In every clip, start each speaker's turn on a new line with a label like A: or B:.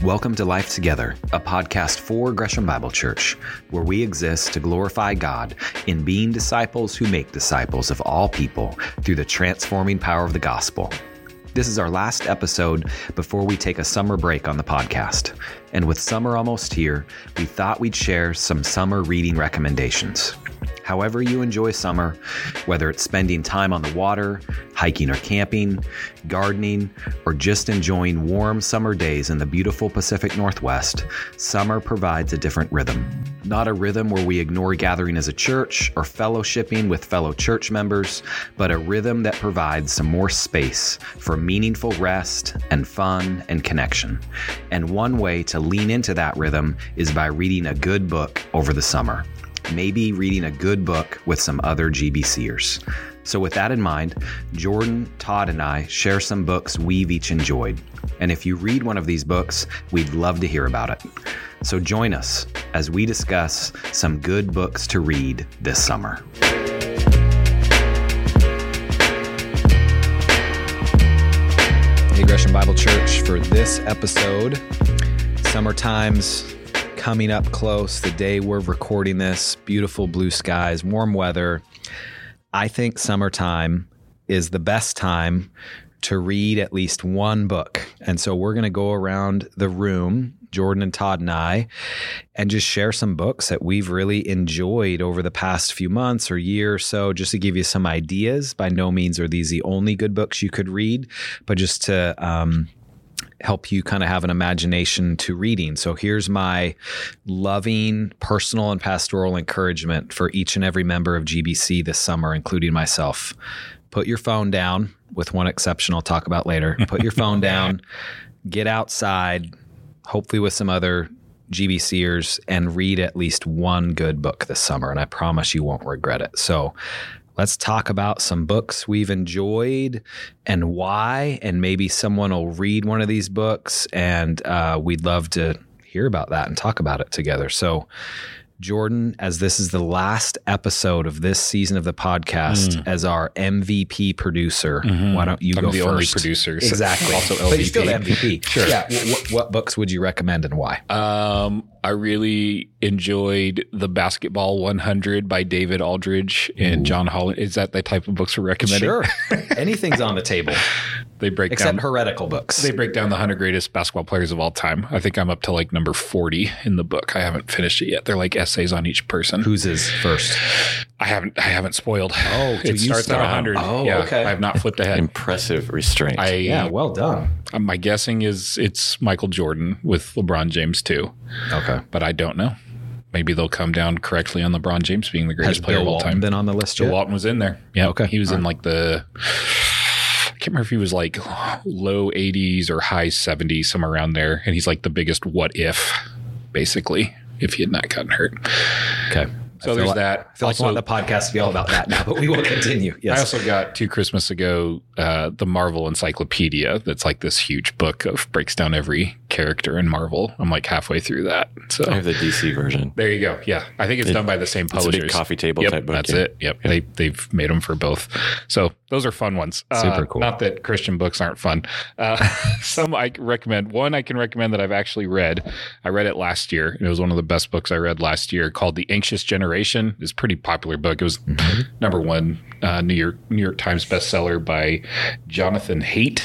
A: Welcome to Life Together, a podcast for Gresham Bible Church, where we exist to glorify God in being disciples who make disciples of all people through the transforming power of the gospel. This is our last episode before we take a summer break on the podcast. And with summer almost here, we thought we'd share some summer reading recommendations. However you enjoy summer, whether it's spending time on the water, hiking or camping, gardening, or just enjoying warm summer days in the beautiful Pacific Northwest, summer provides a different rhythm. Not a rhythm where we ignore gathering as a church or fellowshipping with fellow church members, but a rhythm that provides some more space for meaningful rest and fun and connection. And one way to lean into that rhythm is by reading a good book over the summer. Maybe reading a good book with some other GBCers. So with that in mind, Jordan, Todd, and I share some books we've each enjoyed. And if you read one of these books, we'd love to hear about it. So join us as we discuss some good books to read this summer. Hey, Gresham Bible Church, for this episode, summertime's coming up close. The day we're recording this, beautiful blue skies, warm weather. I think summertime is the best time to read at least one book. And so we're going to go around the room, Jordan and Todd and I, and just share some books that we've really enjoyed over the past few months or year or so, just to give you some ideas. By no means are these the only good books you could read, but just to help you kind of have an imagination to reading. So here's my loving personal and pastoral encouragement for each and every member of GBC this summer, including myself. Put your phone down, with one exception I'll talk about later. Put your phone down, get outside, hopefully with some other GBCers, and read at least one good book this summer. And I promise you won't regret it. So let's talk about some books we've enjoyed and why, and maybe someone will read one of these books, and we'd love to hear about that and talk about it together. So, Jordan, as this is the last episode of this season of the podcast, as our MVP producer, why don't you go first? I'm the only producer.
B: Exactly.
A: Also LVP. But you're still the MVP.
B: Sure.
A: Yeah. What books would you recommend and why?
B: I really enjoyed The Basketball 100 by David Aldridge and John Holland. Is that the type of books we're recommending?
A: Sure. Anything's on the table.
B: They break
A: except
B: down
A: heretical books.
B: They break down the 100 greatest basketball players of all time. I think I'm up to like number 40 in the book. I haven't finished it yet. They're like essays on each person.
A: Whose is first?
B: I haven't spoiled.
A: Oh,
B: it starts at 100.
A: Oh,
B: yeah,
A: okay.
B: I have not flipped ahead.
C: Impressive restraint.
A: Yeah, well done.
B: My guessing is it's Michael Jordan with LeBron James too.
A: Okay.
B: But I don't know. Maybe they'll come down correctly on LeBron James being the greatest player of all time.
A: Has Bill Walton been on the list yet?
B: Bill Walton was in there. Yeah.
A: Okay.
B: He was in like I can't remember if he was like low 80s or high 70s, somewhere around there. And he's like the biggest what if, basically, if he had not gotten hurt.
A: Okay.
B: So there's that.
A: I feel like I want the podcast to be all about that now, but we will continue. Yes.
B: I also got 2 Christmas ago, the Marvel Encyclopedia. That's like this huge book breaks down every character in Marvel. I'm like halfway through that. So
C: I have the DC version.
B: There you go. Yeah. I think it's done by the same publishers.
C: It's a big coffee table type book.
B: That's it. Yep. Yeah. They've made them for both. So those are fun ones.
A: Super cool.
B: Not that Christian books aren't fun. Some I recommend. One I can recommend that I've actually read. I read it last year, and it was one of the best books I read last year, called The Anxious Generation. It's a pretty popular book. It was number 1 New York Times bestseller by Jonathan Haidt.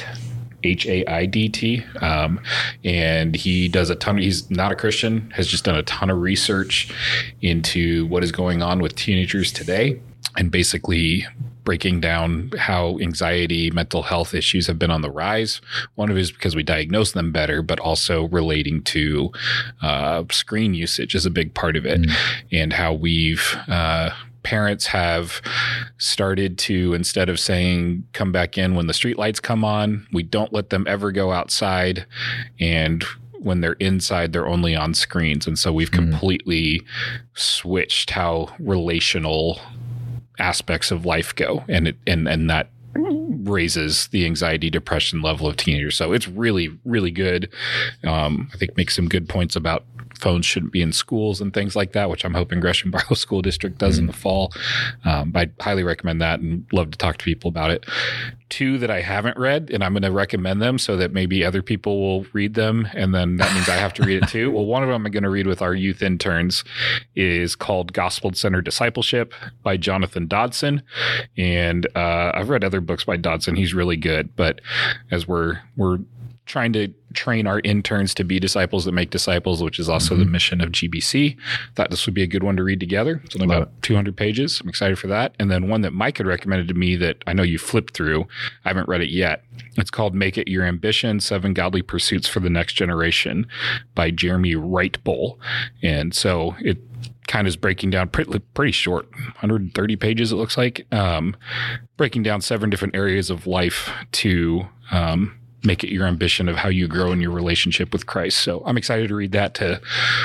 B: Haidt. And he does a ton. He's not a Christian, has just done a ton of research into what is going on with teenagers today, and basically breaking down how anxiety, mental health issues have been on the rise. One of it is because we diagnose them better, but also relating to screen usage is a big part of it, and how we've parents have started to, instead of saying, come back in when the street lights come on, we don't let them ever go outside. And when they're inside, they're only on screens. And so we've completely switched how relational aspects of life go. And that raises the anxiety, depression level of teenagers. So it's really, really good. I think makes some good points about phones shouldn't be in schools and things like that, which I'm hoping Gresham Barlow School District does in the fall. I'd highly recommend that and love to talk to people about it. two that I haven't read, and I'm going to recommend them so that maybe other people will read them, and then that means I have to read it too. Well, one of them I'm going to read with our youth interns is called Gospel-Centered Discipleship by Jonathan Dodson. And I've read other books by Dodson. He's really good. But as we're trying to train our interns to be disciples that make disciples, which is also the mission of GBC, thought this would be a good one to read together. It's only about 200 pages. I'm excited for that. And then one that Mike had recommended to me that I know you flipped through. I haven't read it yet. It's called Make It Your Ambition, 7 Godly Pursuits for the Next Generation by Jeremy Wright-Bull. And so it kind of is breaking down pretty short, 130 pages it looks like, breaking down 7 different areas of life to make it your ambition of how you grow in your relationship with Christ. So I'm excited to read that to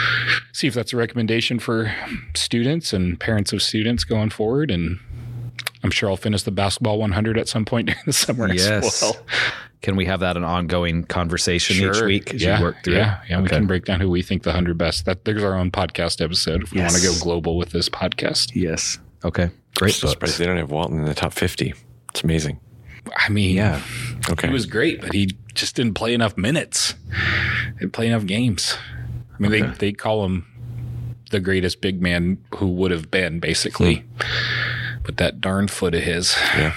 B: see if that's a recommendation for students and parents of students going forward. And I'm sure I'll finish the Basketball 100 at some point during the summer as well.
A: Can we have that an ongoing conversation each week as you work through it?
B: Yeah, okay. We can break down who we think the 100 best. There's our own podcast episode if we want to go global with this podcast.
A: Yes. Okay. Great.
C: I'm surprised they don't have Walton in the top 50. It's amazing.
B: I mean,
C: he
B: was great, but he just didn't play enough minutes. Didn't play enough games. I mean, they call him the greatest big man who would have been, basically. But that darn foot of his.
C: Yeah.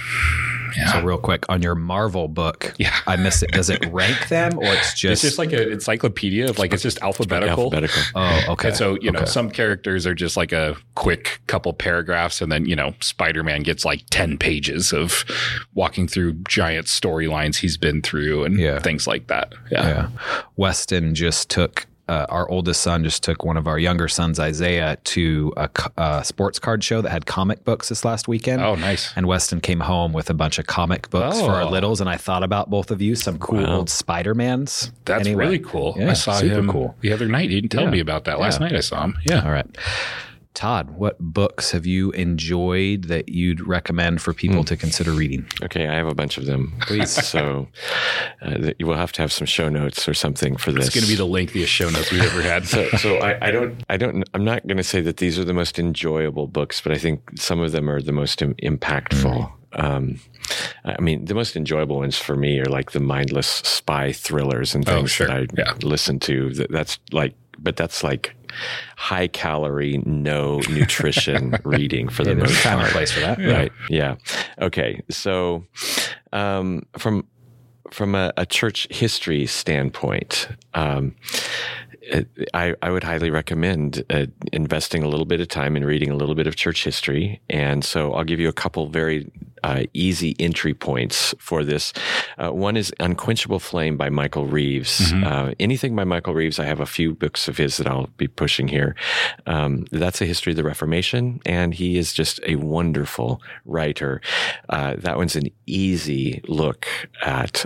A: So real quick on your Marvel book, I missed it. Does it rank them or it's just
B: like an encyclopedia of it's just alphabetical.
A: Oh, okay.
B: And so, you know, some characters are just like a quick couple paragraphs, and then, you know, Spider-Man gets like 10 pages of walking through giant storylines he's been through and things like that. Yeah.
A: Weston just took our oldest son just took one of our younger sons, Isaiah, to a sports card show that had comic books this last weekend.
B: Oh, nice.
A: And Weston came home with a bunch of comic books for our littles. And I thought about both of you, some cool old Spider-Mans.
B: That's really cool.
A: Yeah,
B: I saw him the other night. He didn't tell me about that. Last night I saw him. Yeah.
A: All right. Todd, what books have you enjoyed that you'd recommend for people to consider reading?
C: Okay, I have a bunch of them. Please. So you will have to have some show notes or something for this.
B: It's going to be the lengthiest show notes we've ever had.
C: So I'm not going to say that these are the most enjoyable books, but I think some of them are the most impactful. I mean, the most enjoyable ones for me are like the mindless spy thrillers and things that I listen to. That's like high calorie, no nutrition reading for the most
A: time
C: part.
A: and place for that.
C: Right. Yeah. Okay. So, from a church history standpoint, I would highly recommend investing a little bit of time in reading a little bit of church history. And so I'll give you a couple very easy entry points for this. One is Unquenchable Flame by Michael Reeves. Anything by Michael Reeves, I have a few books of his that I'll be pushing here. That's a history of the Reformation, and he is just a wonderful writer. That one's an easy look at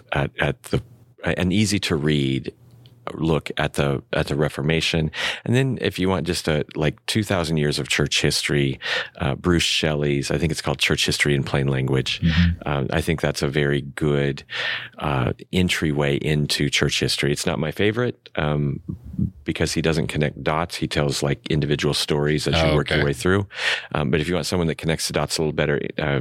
C: an easy to read look at the Reformation. And then if you want just 2,000 years of church history, Bruce Shelley's, I think it's called Church History in Plain Language. I think that's a very good entryway into church history. It's not my favorite because he doesn't connect dots. He tells like individual stories as you work your way through. But if you want someone that connects the dots a little better,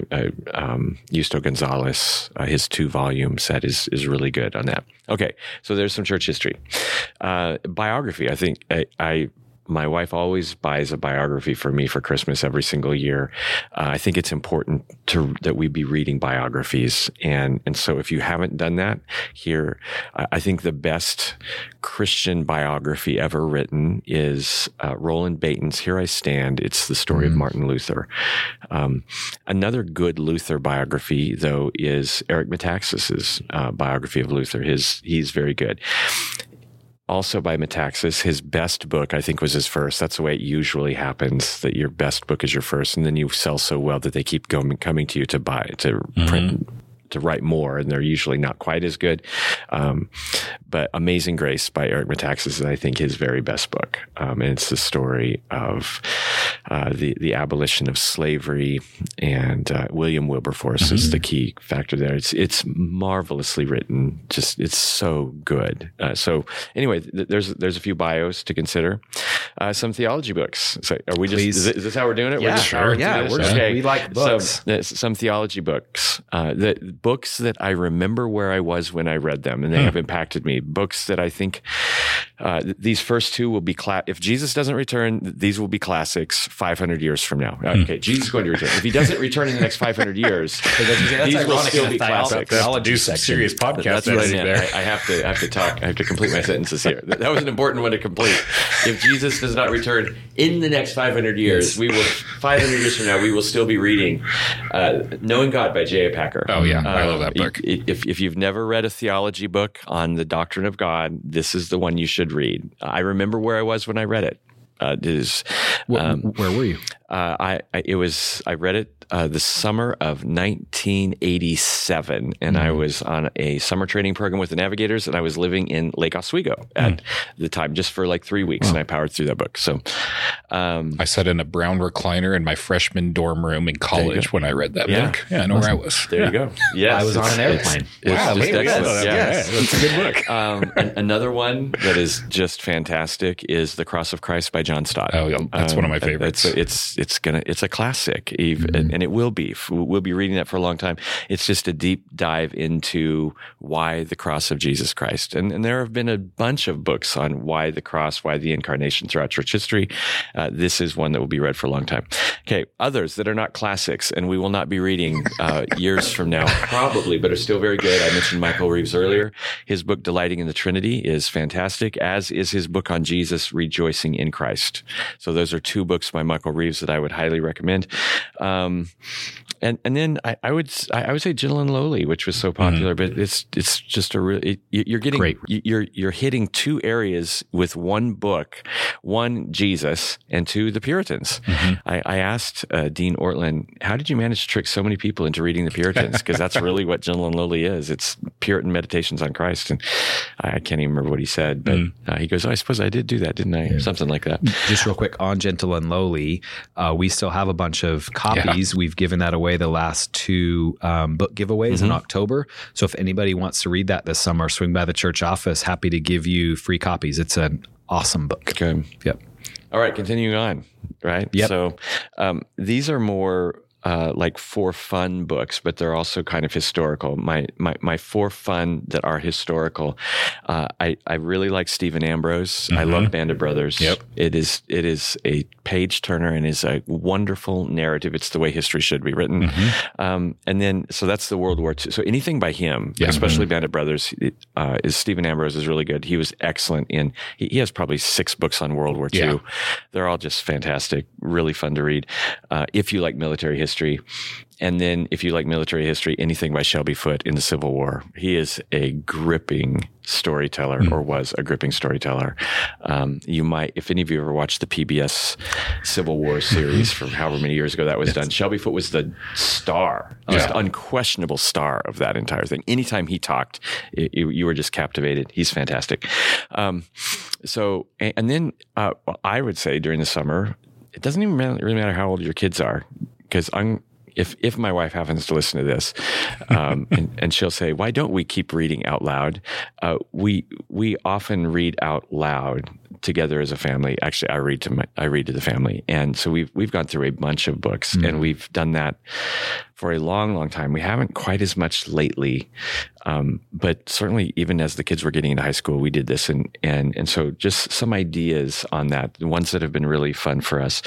C: Justo Gonzalez, his 2-volume set is really good on that. Okay, so there's some church history. Biography. I think my wife always buys a biography for me for Christmas every single year. I think it's important that we be reading biographies. And so if you haven't done that here, I think the best Christian biography ever written is Roland Bainton's Here I Stand. It's the story of Martin Luther. Another good Luther biography, though, is Eric Metaxas's biography of Luther. He's very good. Also by Metaxas, his best book, I think, was his first. That's the way it usually happens, that your best book is your first, and then you sell so well that they keep coming to you to buy, to print, to write more, and they're usually not quite as good. But Amazing Grace by Eric Metaxas is, I think, his very best book. And it's the story of the abolition of slavery, and William Wilberforce is the key factor there. It's marvelously written. Just, it's so good. So anyway, there's a few bios to consider. some theology books. So are we
A: Please.
C: is this how we're doing it?
A: Yeah,
C: we're just powering
A: yeah,
C: through this?
A: we like books.
C: So, some theology books, the books that I remember where I was when I read them, and they have impacted me. Books that I think these first two will be if Jesus doesn't return, these will be classics 500 years from now. Okay, Jesus is going to return. If he doesn't return in the next 500 years, these will still be classics.
B: Do some serious podcast.
C: That's what I have to talk. I have to complete my sentences here. That was an important one to complete. If Jesus does not return in the next 500 years, 500 years from now, we will still be reading Knowing God by J.I. Packer.
B: Oh yeah, I love that book.
C: If you've never read a theology book on the doctrine of God, this is the one you should read. I remember where I was when I read it.
A: Where were you?
C: I read it the summer of 1987, and I was on a summer training program with the Navigators, and I was living in Lake Oswego at the time, just for like 3 weeks, and I powered through that book. So,
B: I sat in a brown recliner in my freshman dorm room in college when I read that book. Yeah, I know where I was.
C: There you go. Yes,
A: I was on an airplane.
C: Wow,
B: excellent.
C: Yes.
B: That's a good book.
C: Another one that is just fantastic is The Cross of Christ by John Stott.
B: Oh, yeah, that's one of my favorites.
C: It's a classic, and it will be. We'll be reading that for a long time. It's just a deep dive into why the cross of Jesus Christ, and there have been a bunch of books on why the cross, why the incarnation throughout church history. This is one that will be read for a long time. Okay, others that are not classics, and we will not be reading years from now, probably, but are still very good. I mentioned Michael Reeves earlier. His book Delighting in the Trinity is fantastic, as is his book on Jesus, Rejoicing in Christ. So those are two books by Michael Reeves that I would highly recommend. And then I would say Gentle and Lowly, which was so popular, but it's just a really, you're getting
A: Great.
C: You're hitting two areas with one book, one Jesus and two the Puritans. I asked Dean Ortland, how did you manage to trick so many people into reading the Puritans? Because that's really what Gentle and Lowly is. It's Puritan meditations on Christ, and I can't even remember what he said, but he goes, I suppose I did do that, didn't I? Yeah. Something like that.
A: Just real quick on Gentle and Lowly, we still have a bunch of copies. We've given that away the last two book giveaways in October. So if anybody wants to read that this summer, swing by the church office. Happy to give you free copies. It's an awesome book.
C: Okay.
A: Yep.
C: All right, continuing on, right?
A: Yep.
C: So these are more like for fun books, but they're also kind of historical. My for fun that are historical. I really like Stephen Ambrose. I love Band of Brothers.
B: Yep.
C: It is a page turner and is a wonderful narrative. It's the way history should be written. And then, so that's the World War II. So anything by him, especially Band of Brothers, is Stephen Ambrose is really good. He was excellent in, he has probably 6 books on World War II.
B: Yeah.
C: They're all just fantastic, really fun to read. If you like military history, and then if you like military history, anything by Shelby Foote in the Civil War. He is a gripping storyteller, or was a gripping storyteller. You might, if any of you ever watched the PBS Civil War series from however many years ago that was done, Shelby Foote was the star, just unquestionable star of that entire thing. Anytime he talked, you were just captivated. He's fantastic. So, and then I would say during the summer, it doesn't even really matter how old your kids are, because if my wife happens to listen to this, and she'll say, "Why don't we keep reading out loud?" We often read out loud together as a family. Actually, I read to the family, and so we've gone through a bunch of books, and we've done that for a long, long time. We haven't quite as much lately, but certainly even as the kids were getting into high school, we did this, and so just some ideas on that, the ones that have been really fun for us.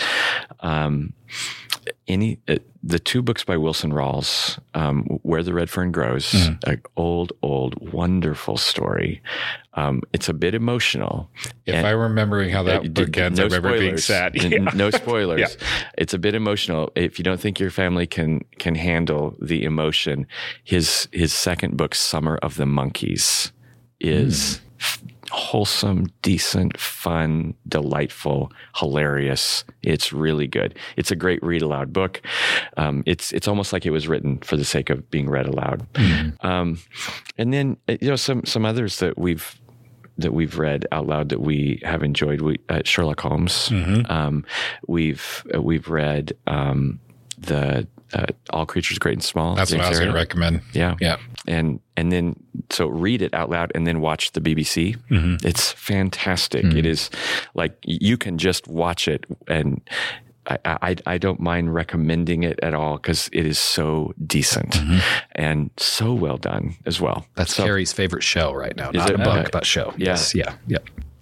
C: The 2 books by Wilson Rawls, Where the Red Fern Grows, an old, wonderful story. It's a bit emotional.
B: If I'm remembering how that book ends, I remember being sad.
C: No spoilers. It's a bit emotional. If you don't think your family can handle the emotion, his second book, Summer of the Monkeys, is wholesome, decent, fun, delightful, hilarious. It's really good. It's a great read aloud book. It's almost like it was written for the sake of being read aloud. And then some others that we've read out loud that we have enjoyed. Sherlock Holmes. We've read the All Creatures Great and Small.
B: That's what I was going to recommend.
C: Yeah. and then so read it out loud and then watch the BBC. It's fantastic. It is like you can just watch it, and I don't mind recommending it at all because it is so decent and so well done as well.
A: That's Carrie's favorite show right now. Not
C: it?
A: a book,
C: Okay.
A: but show.
C: Yeah.
A: Yes. Yeah. Yeah.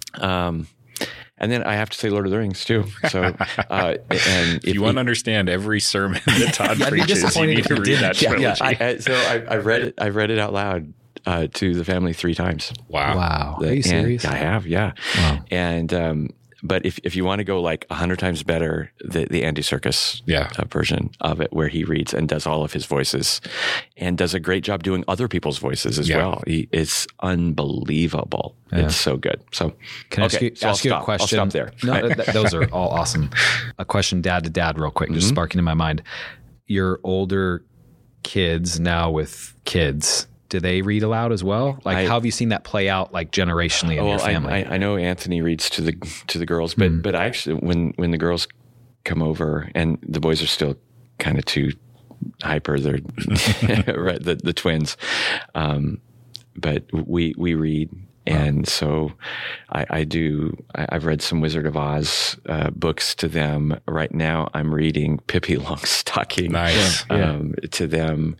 C: And then I have to say Lord of the Rings too. So, and
B: If you want to understand every sermon that Todd
A: I'd be
B: preaches, you
A: disappointed
B: need
A: if
B: to
A: you
B: read
A: didn't.
B: that
A: Yeah,
B: trilogy.
C: I read it. I read it out loud to the family 3 times.
A: Wow. Are you serious?
C: I have, yeah.
A: Wow.
C: And but if you want to go like 100 times better, the Andy Serkis version of it, where he reads and does all of his voices, and does a great job doing other people's voices as well. It's unbelievable.
A: Yeah.
C: It's so good. So
A: Can I ask you a question?
C: I'll stop there.
A: No, those are all awesome. A question, dad to dad, real quick, just sparking in my mind. Your older kids now with kids, do they read aloud as well? Like, how have you seen that play out, like generationally in your family?
C: I know Anthony reads to the girls, but I actually when the girls come over and the boys are still kind of too hyper, they're right, the twins, but we read. And so I've read some Wizard of Oz books to them. Right now I'm reading Pippi Longstocking to them.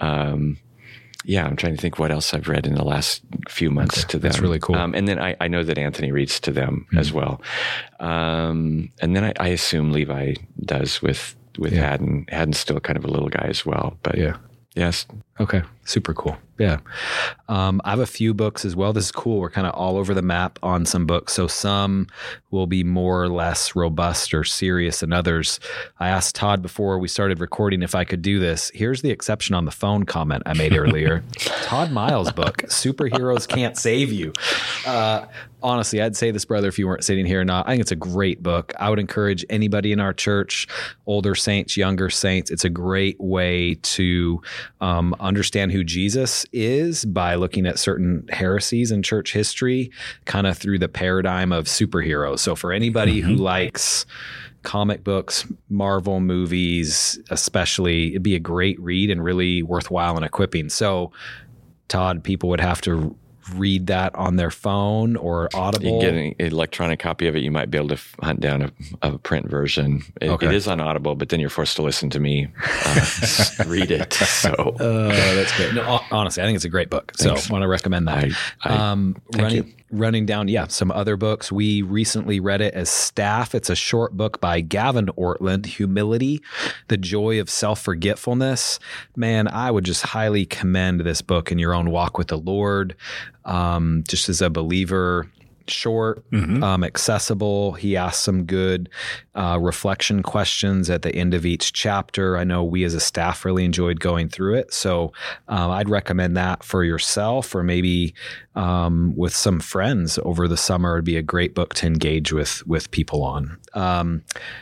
C: I'm trying to think what else I've read in the last few months to them.
A: That's really cool.
C: And then I know that Anthony reads to them as well. And then I assume Levi does with Haddon. Haddon's still kind of a little guy as well. But yes.
A: Okay. Super cool. Yeah. I have a few books as well. This is cool. We're kind of all over the map on some books. So some will be more or less robust or serious than others. I asked Todd before we started recording if I could do this. Here's the exception on the phone comment I made earlier. Todd Miles' book, Superheroes Can't Save You. Honestly, I'd say this, brother, if you weren't sitting here or not. I think it's a great book. I would encourage anybody in our church, older saints, younger saints. It's a great way to understand who Jesus is by looking at certain heresies in church history, kind of through the paradigm of superheroes. So for anybody who likes comic books, Marvel movies, especially, it'd be a great read and really worthwhile and equipping. So, Todd, people would have to read that on their phone or Audible.
C: You can get an electronic copy of it. You might be able to hunt down a print version. It is on Audible, but then you're forced to listen to me read it. So
A: that's great. No, honestly, I think it's a great book. So I want to recommend that. Running down, some other books. We recently read it as staff. It's a short book by Gavin Ortland, Humility, The Joy of Self-Forgetfulness. Man, I would just highly commend this book in your own walk with the Lord. Just as a believer, short, accessible. He asks some good reflection questions at the end of each chapter. I know we as a staff really enjoyed going through it. So I'd recommend that for yourself, or maybe with some friends over the summer. It'd be a great book to engage with people on.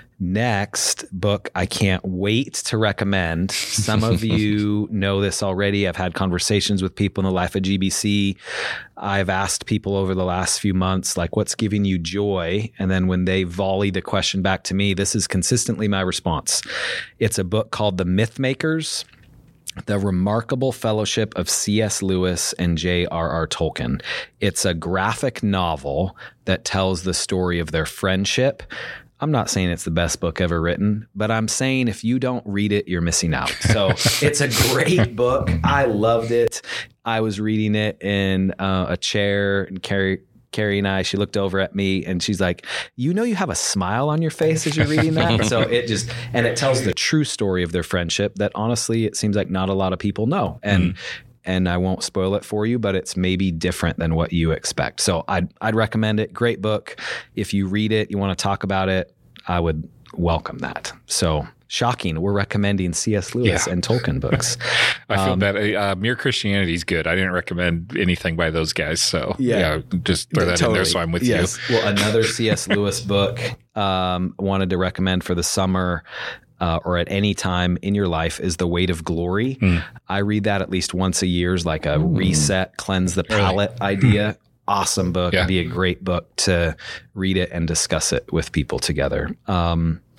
A: Next book I can't wait to recommend. Some of you know this already. I've had conversations with people in the life of GBC. I've asked people over the last few months, like, what's giving you joy? And then when they volley the question back to me, this is consistently my response. It's a book called The Mythmakers: The Remarkable Fellowship of C.S. Lewis and J.R.R. Tolkien. It's a graphic novel that tells the story of their friendship. I'm not saying it's the best book ever written, but I'm saying if you don't read it, you're missing out. So it's a great book. I loved it. I was reading it in a chair, and Carrie and I, she looked over at me and she's like, you know, you have a smile on your face as you're reading that. So it tells the true story of their friendship that honestly, it seems like not a lot of people know. And I won't spoil it for you, but it's maybe different than what you expect. So I'd recommend it. Great book. If you read it, you want to talk about it, I would welcome that. So shocking. We're recommending C.S. Lewis and Tolkien books.
B: I feel bad. Mere Christianity is good. I didn't recommend anything by those guys. So just throw that in there so I'm with you.
A: Well, another C.S. Lewis book wanted to recommend for the summer or at any time in your life is The Weight of Glory. I read that at least once a year as like a reset, cleanse the palate idea. Awesome book. It'd be a great book to read it and discuss it with people together.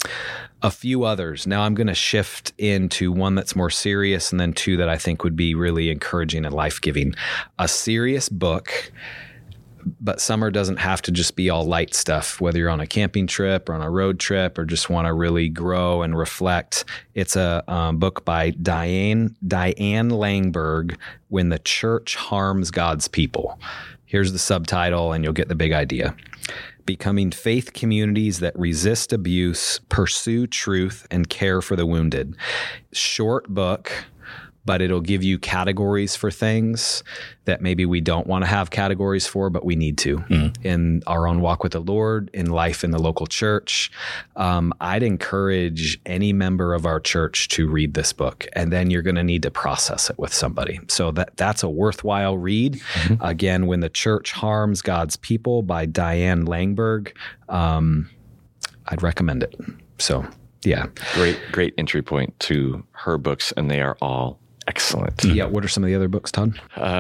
A: A few others. Now I'm going to shift into one that's more serious and then two that I think would be really encouraging and life-giving. A serious book, but summer doesn't have to just be all light stuff, whether you're on a camping trip or on a road trip or just want to really grow and reflect. It's a book by Diane Langberg, When the Church Harms God's People. Here's the subtitle and you'll get the big idea. Becoming faith communities that resist abuse, pursue truth, and care for the wounded. Short book, but it'll give you categories for things that maybe we don't want to have categories for, but we need to in our own walk with the Lord, in life in the local church. I'd encourage any member of our church to read this book, and then you're going to need to process it with somebody. So that's a worthwhile read. Again, When the Church Harms God's People by Diane Langberg. I'd recommend it. So, yeah.
C: Great entry point to her books, and they are all excellent.
A: Yeah. What are some of the other books, Todd?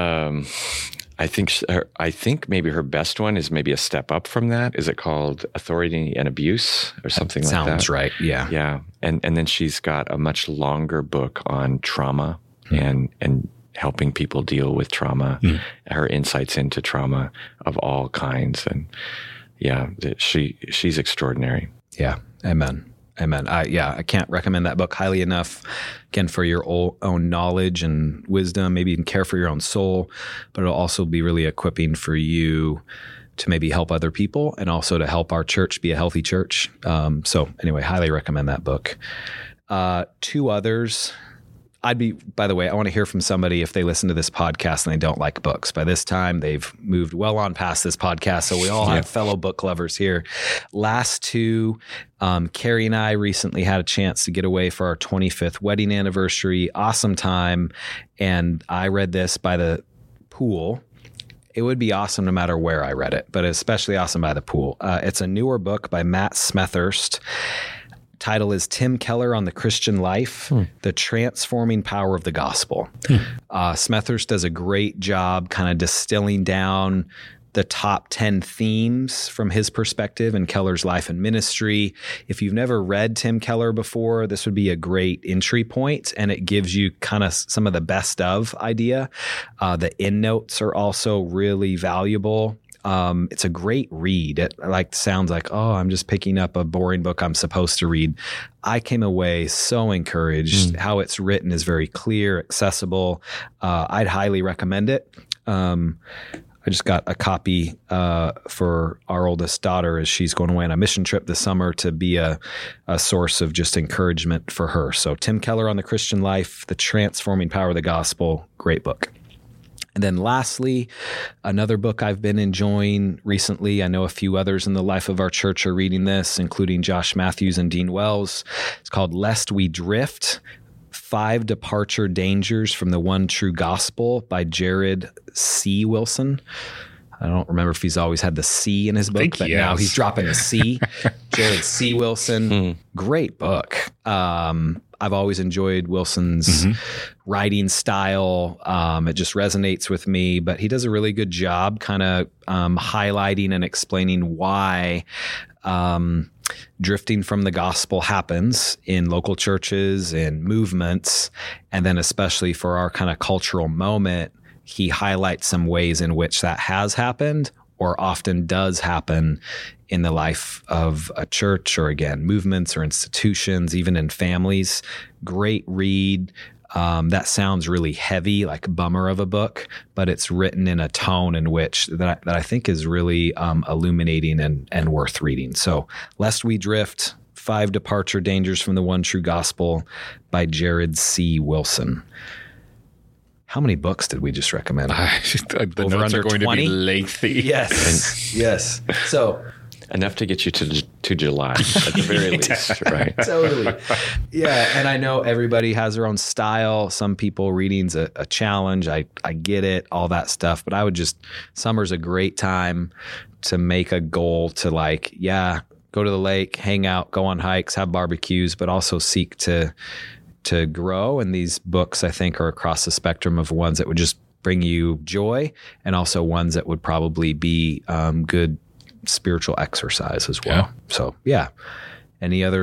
C: I think maybe her best one is maybe a step up from that. Is it called Authority and Abuse or something like that?
A: Sounds right. Yeah.
C: Yeah. And then she's got a much longer book on trauma and helping people deal with trauma, her insights into trauma of all kinds. And yeah, she's extraordinary.
A: Yeah. Amen. I can't recommend that book highly enough. Again, for your own knowledge and wisdom, maybe even care for your own soul, but it'll also be really equipping for you to maybe help other people and also to help our church be a healthy church. So anyway, highly recommend that book. Two others. By the way, I want to hear from somebody if they listen to this podcast and they don't like books. By this time, they've moved well on past this podcast. So we all have fellow book lovers here. Last two, Carrie and I recently had a chance to get away for our 25th wedding anniversary. Awesome time. And I read this by the pool. It would be awesome no matter where I read it, but especially awesome by the pool. It's a newer book by Matt Smethurst. Title is Tim Keller on the Christian Life, The Transforming Power of the Gospel. Smethurst does a great job kind of distilling down the top 10 themes from his perspective in Keller's life and ministry. If you've never read Tim Keller before, this would be a great entry point, and it gives you kind of some of the best of idea. The endnotes are also really valuable. It's a great read. It sounds like, I'm just picking up a boring book I'm supposed to read. I came away so encouraged. How it's written is very clear, accessible. I'd highly recommend it. I just got a copy for our oldest daughter as she's going away on a mission trip this summer to be a source of just encouragement for her. So Tim Keller on the Christian Life, The Transforming Power of the Gospel, great book. And then lastly, another book I've been enjoying recently. I know a few others in the life of our church are reading this, including Josh Matthews and Dean Wells. It's called Lest We Drift, 5 Departure Dangers from the One True Gospel by Jared C. Wilson. I don't remember if he's always had the C in his book, but now he's dropping the C. Jared C. Wilson. Great book. I've always enjoyed Wilson's writing style. It just resonates with me, but he does a really good job kind of highlighting and explaining why drifting from the gospel happens in local churches and movements. And then especially for our kind of cultural moment, he highlights some ways in which that has happened or often does happen in the life of a church or, again, movements or institutions, even in families. Great read. That sounds really heavy, like a bummer of a book, but it's written in a tone in which that I think is really illuminating and worth reading. So Lest We Drift, 5 Departure Dangers from the One True Gospel by Jared C. Wilson. How many books did we just recommend?
B: The
A: Over
B: notes
A: under
B: are going
A: 20?
B: to be lengthy.
A: Yes. Yes. So
C: enough to get you to July at the very least, right?
A: Totally. Yeah. And I know everybody has their own style. Some people reading's a challenge. I get it, all that stuff. But I would summer's a great time to make a goal to go to the lake, hang out, go on hikes, have barbecues, but also seek to grow. And these books, I think, are across the spectrum of ones that would just bring you joy and also ones that would probably be good spiritual exercise as well. Yeah. So, yeah. Any other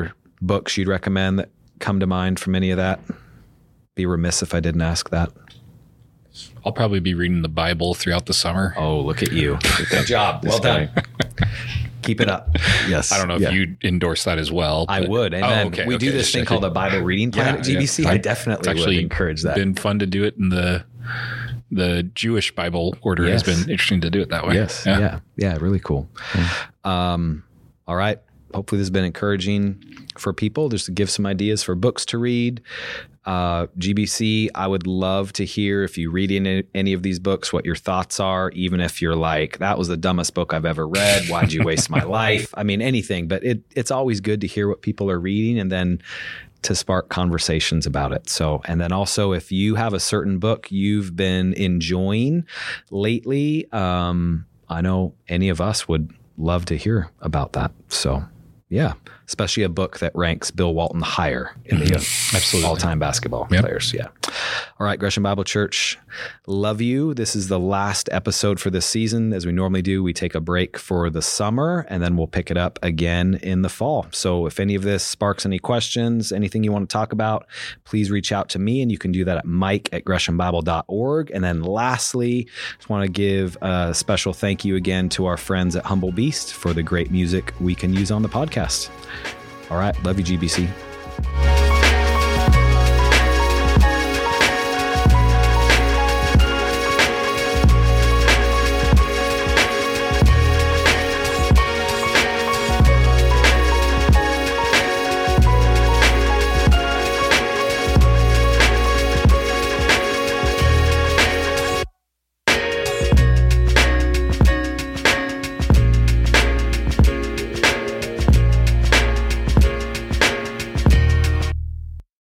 A: books you'd recommend that come to mind from any of that? Be remiss if I didn't ask that.
B: I'll probably be reading the Bible throughout the summer.
A: Oh, look at you. Good job. Well done. Keep it up. Yes.
B: I don't know if you'd endorse that as well.
A: I would. And we do this thing called a Bible reading plan at GBC. I definitely would encourage that.
B: It's been fun to do it in the Jewish Bible order. Has been interesting to do it that way.
A: Yes. Yeah. Really cool. All right. Hopefully this has been encouraging for people just to give some ideas for books to read. GBC, I would love to hear if you read any of these books, what your thoughts are, even if you're like, that was the dumbest book I've ever read. Why'd you waste my life? I mean, anything, but it's always good to hear what people are reading and then to spark conversations about it. So, and then also if you have a certain book you've been enjoying lately, I know any of us would love to hear about that. So yeah, especially a book that ranks Bill Walton higher in the all-time basketball players. Yeah. All right, Gresham Bible Church, love you. This is the last episode for this season. As we normally do, we take a break for the summer, and then we'll pick it up again in the fall. So if any of this sparks any questions, anything you want to talk about, please reach out to me, and you can do that at mike@greshambible.org. And then lastly, just want to give a special thank you again to our friends at Humble Beast for the great music we can use on the podcast. All right. Love you, GBC.